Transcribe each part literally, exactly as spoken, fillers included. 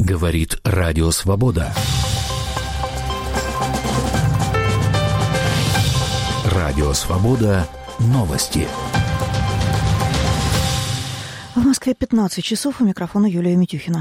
Говорит Радио Свобода. Радио Свобода. Новости. В Москве пятнадцать часов. У микрофона Юлия Митюхина.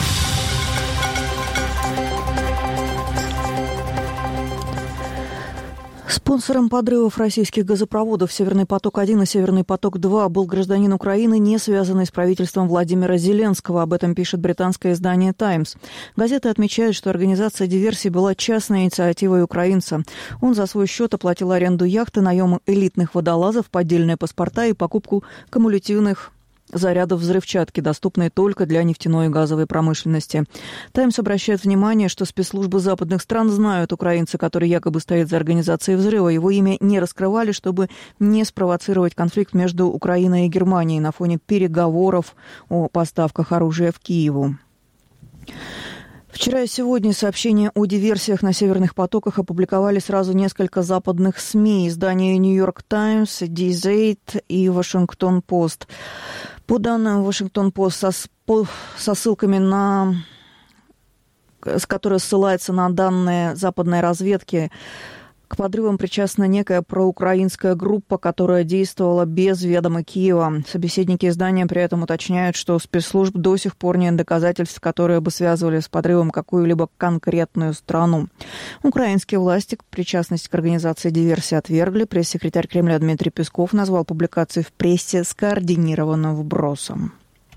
Спонсором подрывов российских газопроводов «Северный поток-один» и «Северный поток-два» был гражданин Украины, не связанный с правительством Владимира Зеленского. Об этом пишет британское издание «Таймс». Газета отмечает, что организация диверсии была частной инициативой украинца. Он за свой счет оплатил аренду яхты, наем элитных водолазов, поддельные паспорта и покупку кумулятивных зарядов взрывчатки, доступные только для нефтяной и газовой промышленности. «Таймс» обращает внимание, что спецслужбы западных стран знают украинца, который якобы стоит за организацией взрыва. Его имя не раскрывали, чтобы не спровоцировать конфликт между Украиной и Германией на фоне переговоров о поставках оружия в Киеву. Вчера и сегодня сообщения о диверсиях на северных потоках опубликовали сразу несколько западных СМИ. Издания «Нью-Йорк Таймс», «Дизейт» и «Вашингтон-Пост». По данным «Вашингтон-Пост», со, со ссылками на... с которой ссылается на данные западной разведки, к подрывам причастна некая проукраинская группа, которая действовала без ведома Киева. Собеседники издания при этом уточняют, что у спецслужб до сих пор нет доказательств, которые бы связывали с подрывом какую-либо конкретную страну. Украинские власти причастность к организации диверсии отвергли. Пресс-секретарь Кремля Дмитрий Песков назвал публикации в прессе скоординированным вбросом.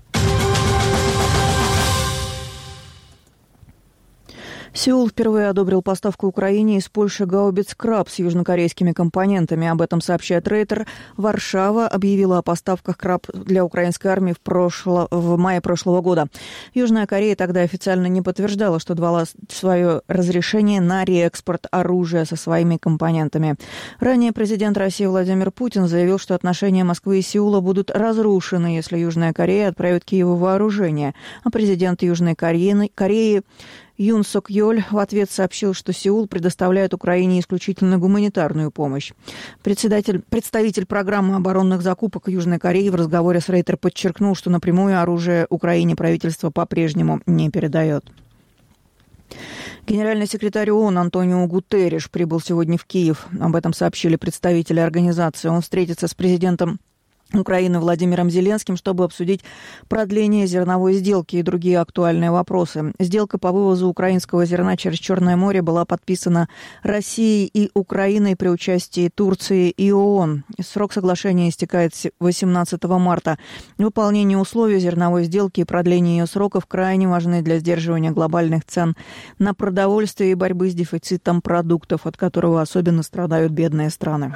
Сеул впервые одобрил поставку Украине из Польши гаубиц «Краб» с южнокорейскими компонентами. Об этом сообщает Рейтер. Варшава объявила о поставках «Краб» для украинской армии в, прошло... в мае прошлого года. Южная Корея тогда официально не подтверждала, что дала свое разрешение на реэкспорт оружия со своими компонентами. Ранее президент России Владимир Путин заявил, что отношения Москвы и Сеула будут разрушены, если Южная Корея отправит Киеву вооружение. А президент Южной Кореи, Кореи Юн Сок Йоль в ответ сообщил, что Сеул предоставляет Украине исключительно гуманитарную помощь. Председатель, представитель программы оборонных закупок Южной Кореи в разговоре с Рейтер подчеркнул, что напрямую оружие Украине правительство по-прежнему не передает. Генеральный секретарь ООН Антонио Гутерриш прибыл сегодня в Киев. Об этом сообщили представители организации. Он встретится с президентом Украины Владимиром Зеленским, чтобы обсудить продление зерновой сделки и другие актуальные вопросы. Сделка по вывозу украинского зерна через Черное море была подписана Россией и Украиной при участии Турции и ООН. Срок соглашения истекает восемнадцатого марта. Выполнение условий зерновой сделки и продление ее сроков крайне важны для сдерживания глобальных цен на продовольствие и борьбы с дефицитом продуктов, от которого особенно страдают бедные страны.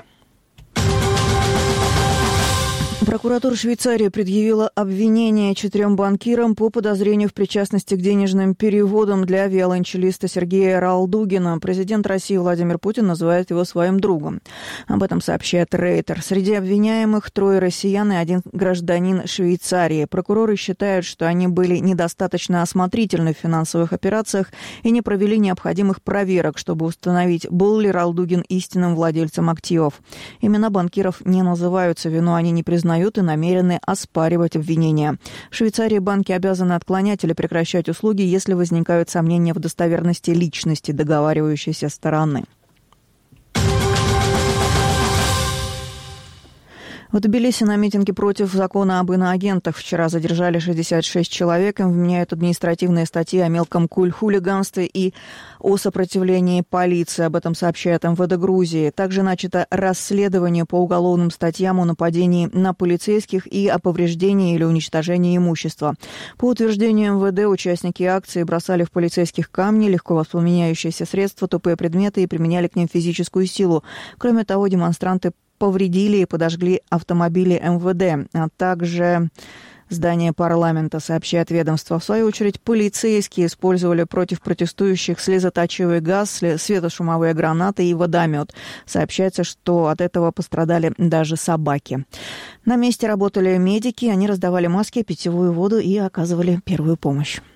Прокуратура Швейцарии предъявила обвинение четырем банкирам по подозрению в причастности к денежным переводам для виолончелиста Сергея Ралдугина. Президент России Владимир Путин называет его своим другом. Об этом сообщает Рейтер. Среди обвиняемых трое россиян и один гражданин Швейцарии. Прокуроры считают, что они были недостаточно осмотрительны в финансовых операциях и не провели необходимых проверок, чтобы установить, был ли Ралдугин истинным владельцем активов. Имена банкиров не называются, вину они не признают и намерены оспаривать обвинения. В Швейцарии банки обязаны отклонять или прекращать услуги, если возникают сомнения в достоверности личности договаривающейся стороны. В Тбилиси на митинге против закона об иноагентах вчера задержали шестьдесят шесть человек. Им вменяют административные статьи о мелком хулиганстве и о сопротивлении полиции. Об этом сообщает эм вэ дэ Грузии. Также начато расследование по уголовным статьям о нападении на полицейских и о повреждении или уничтожении имущества. По утверждению эм вэ дэ, участники акции бросали в полицейских камни, легко воспламеняющиеся средства, тупые предметы и применяли к ним физическую силу. Кроме того, демонстранты повредили и подожгли автомобили эм вэ дэ, а также здание парламента, сообщает ведомство. В свою очередь, полицейские использовали против протестующих слезоточивый газ, светошумовые гранаты и водомет. Сообщается, что от этого пострадали даже собаки. На месте работали медики, они раздавали маски, питьевую воду и оказывали первую помощь.